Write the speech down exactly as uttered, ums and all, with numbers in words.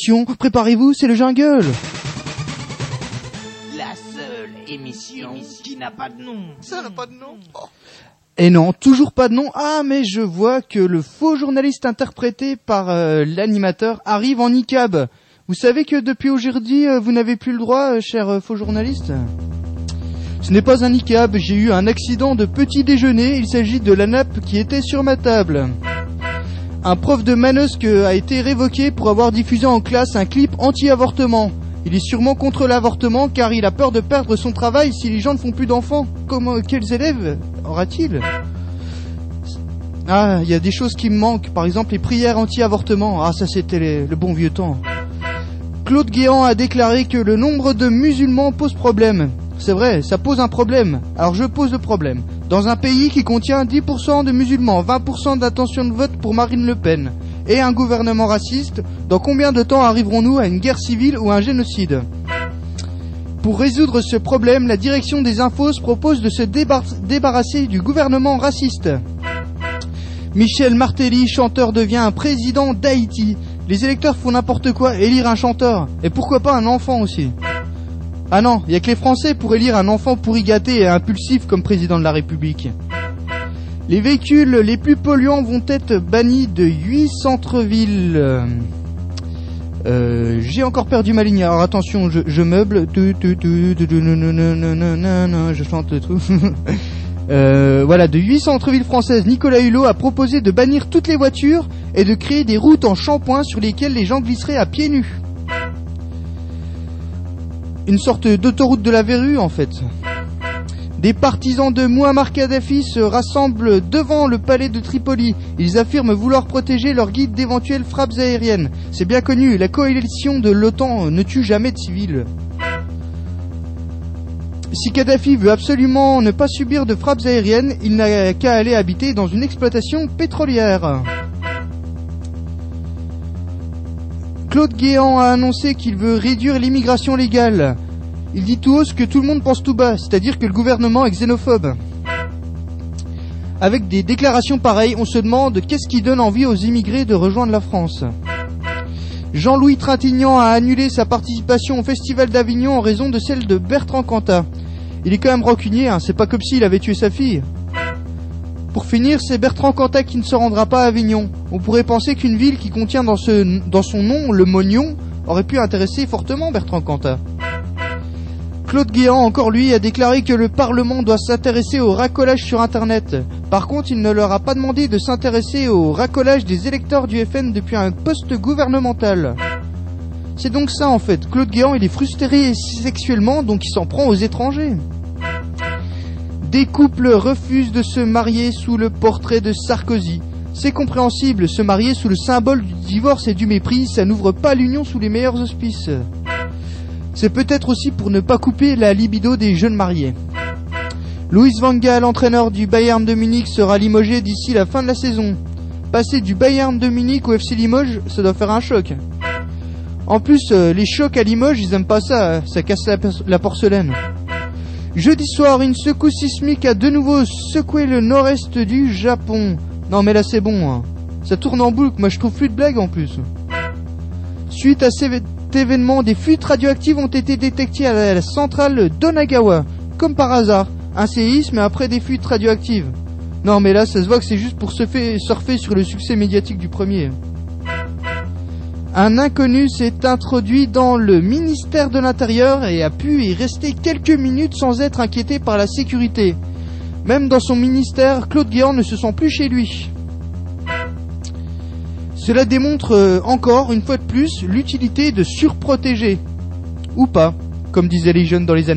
Attention, préparez-vous, c'est le jungle. La seule émission qui n'a pas de nom. Ça n'a pas de nom. Oh. Et non, toujours pas de nom. Ah, mais je vois que le faux journaliste interprété par euh, l'animateur arrive en niqab. Vous savez que depuis aujourd'hui, euh, vous n'avez plus le droit, euh, cher euh, faux journaliste ? Ce n'est pas un niqab, j'ai eu un accident de petit déjeuner, il s'agit de la nappe qui était sur ma table. Un prof de Manosque a été révoqué pour avoir diffusé en classe un clip anti-avortement. Il est sûrement contre l'avortement car il a peur de perdre son travail si les gens ne font plus d'enfants. Comment, quels élèves aura-t-il ? Ah, il y a des choses qui me manquent, par exemple les prières anti-avortement. Ah, ça c'était les, le bon vieux temps. Claude Guéant a déclaré que le nombre de musulmans pose problème. C'est vrai, ça pose un problème. Alors je pose le problème. Dans un pays qui contient dix pour cent de musulmans, vingt pour cent d'intention de vote pour Marine Le Pen, et un gouvernement raciste, dans combien de temps arriverons-nous à une guerre civile ou un génocide ? Pour résoudre ce problème, la direction des infos propose de se débar- débarrasser du gouvernement raciste. Michel Martelly, chanteur, devient un président d'Haïti. Les électeurs font n'importe quoi, élire un chanteur. Et pourquoi pas un enfant aussi ? Ah non, il y a que les Français pour élire un enfant pourri gâté et impulsif comme président de la République. Les véhicules les plus polluants vont être bannis de huit centres-villes. Euh, j'ai encore perdu ma ligne. Alors attention, je, je meuble. Je chante le truc. Euh, voilà, de huit centres-villes françaises, Nicolas Hulot a proposé de bannir toutes les voitures et de créer des routes en shampoing sur lesquelles les gens glisseraient à pieds nus. Une sorte d'autoroute de la verrue en fait. Des partisans de Mouammar Kadhafi se rassemblent devant le palais de Tripoli. Ils affirment vouloir protéger leur guide d'éventuelles frappes aériennes. C'est bien connu, la coalition de l'OTAN ne tue jamais de civils. Si Kadhafi veut absolument ne pas subir de frappes aériennes, il n'a qu'à aller habiter dans une exploitation pétrolière. Claude Guéant a annoncé qu'il veut réduire l'immigration légale. Il dit tout haut ce que tout le monde pense tout bas, c'est-à-dire que le gouvernement est xénophobe. Avec des déclarations pareilles, on se demande qu'est-ce qui donne envie aux immigrés de rejoindre la France. Jean-Louis Trintignant a annulé sa participation au Festival d'Avignon en raison de celle de Bertrand Cantat. Il est quand même rancunier, hein, c'est pas comme s'il avait tué sa fille. Pour finir, c'est Bertrand Cantat qui ne se rendra pas à Avignon. On pourrait penser qu'une ville qui contient dans, ce, dans son nom le mognon aurait pu intéresser fortement Bertrand Cantat. Claude Guéant, encore lui, a déclaré que le Parlement doit s'intéresser au racolage sur Internet. Par contre, il ne leur a pas demandé de s'intéresser au racolage des électeurs du F N depuis un poste gouvernemental. C'est donc ça en fait, Claude Guéant il est frustré sexuellement donc il s'en prend aux étrangers. Des couples refusent de se marier sous le portrait de Sarkozy. C'est compréhensible, se marier sous le symbole du divorce et du mépris, ça n'ouvre pas l'union sous les meilleurs auspices. C'est peut-être aussi pour ne pas couper la libido des jeunes mariés. Louis van Gaal, entraîneur du Bayern de Munich, sera limogé d'ici la fin de la saison. Passer du Bayern de Munich au F C Limoges, ça doit faire un choc. En plus, euh, les chocs à Limoges, ils aiment pas ça, ça casse la, la porcelaine. Jeudi soir, une secousse sismique a de nouveau secoué le nord-est du Japon. Non mais là c'est bon, hein. Ça tourne en boucle, moi je trouve plus de blagues en plus. Suite à cet événement, des fuites radioactives ont été détectées à la, la centrale d'Onagawa. Comme par hasard, un séisme après des fuites radioactives. Non mais là ça se voit que c'est juste pour surfer, surfer sur le succès médiatique du premier. Un inconnu s'est introduit dans le ministère de l'Intérieur et a pu y rester quelques minutes sans être inquiété par la sécurité. Même dans son ministère, Claude Guéant ne se sent plus chez lui. Cela démontre euh, encore, une fois de plus, l'utilité de surprotéger. Ou pas, comme disaient les jeunes dans les années